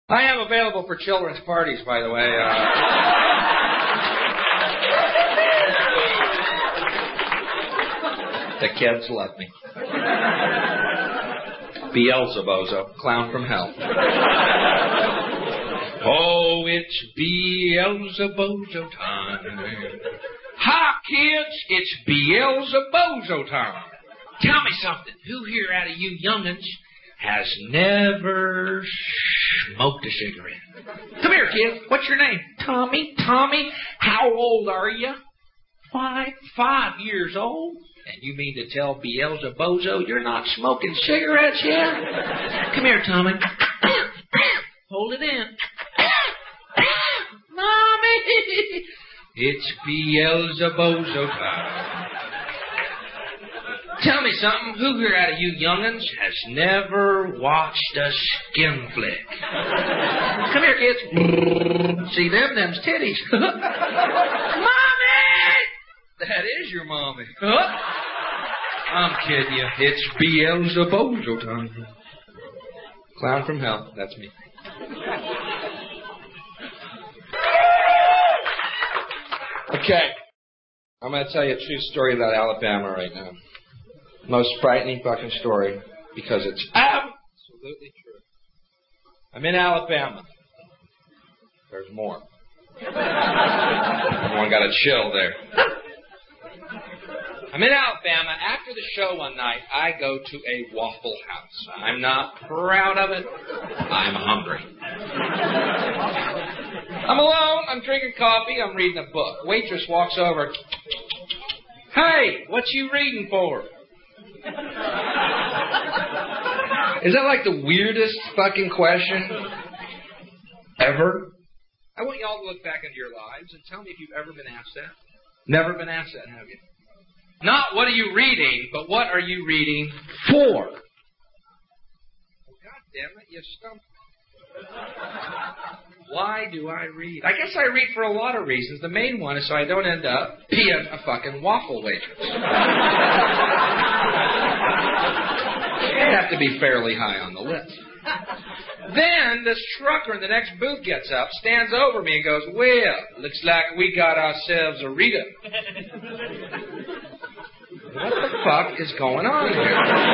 I am available for children's parties, by the way. The kids love me. Beelzebozo, clown from hell. Oh, it's Beelzebozo time. Hi, kids, it's Beelzebozo time. Tell me something. Who here out of you young'uns has never smoked a cigarette? Come here, kids. What's your name? Tommy. Tommy, how old are you? 5 years old? And you mean to tell Beelzebozo you're not smoking cigarettes yet? Come here, Tommy. Hold it in. Mommy! It's Beelzebozo time. Tell me something. Who here out of you young'uns has never watched a skin flick? Come here, kids. See them? Them's titties. Mommy! That is your mommy. I'm kidding you. It's Beelzebozo time. Clown from hell. That's me. Okay. I'm going to tell you a true story about Alabama right now. Most frightening fucking story, because it's absolutely true. I'm in Alabama. There's more. Everyone got a chill there. I'm in Alabama. After the show one night, I go to a Waffle House. I'm not proud of it. I'm hungry. I'm alone. I'm drinking coffee. I'm reading a book. Waitress walks over. Hey, what you reading for? Is that like the weirdest fucking question ever? I want y'all to look back into your lives and tell me if you've ever been asked that. Never been asked that, have you? Not what are you reading, but what are you reading for? God damn it, you stumped me. Why do I read? I guess I read for a lot of reasons. The main one is so I don't end up being a fucking waffle waitress. You have to be fairly high on the list. Then this trucker in the next booth gets up, stands over me and goes, well, looks like we got ourselves a Rita. What the fuck is going on here?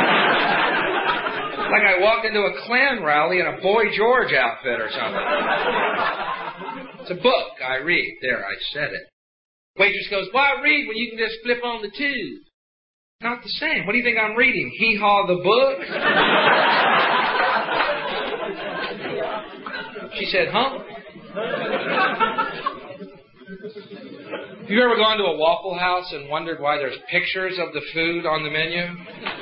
Like I walked into a Klan rally in a Boy George outfit or something. It's a book I read. There, I said it. Waitress goes, why read when you can just flip on the tube? Not the same. What do you think I'm reading? Hee Haw the book? She said, huh? Have you ever gone to a Waffle House and wondered why there's pictures of the food on the menu?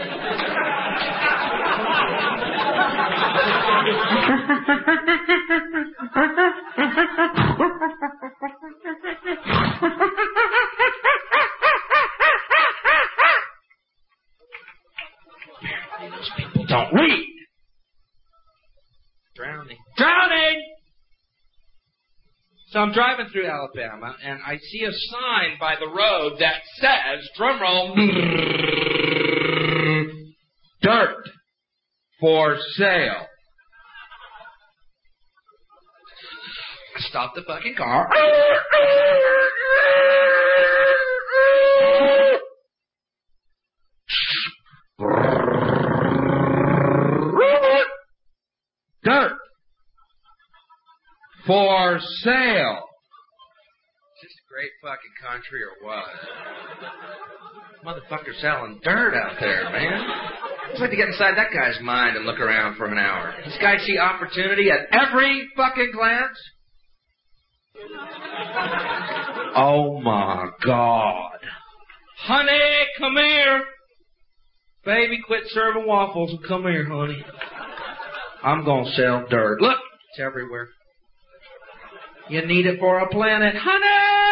Apparently those people don't read. Drowning. So I'm driving through Alabama, and I see a sign by the road that says, drumroll, dirt for sale. I stopped the fucking car. Dirt for sale. Is this a great fucking country or what? Motherfucker selling dirt out there, man. It's like to get inside that guy's mind and look around for an hour. This guy see opportunity at every fucking glance. Oh my God. Honey, come here. Baby, quit serving waffles and come here, honey. I'm gonna sell dirt. Look, it's everywhere. You need it for a planet. Honey!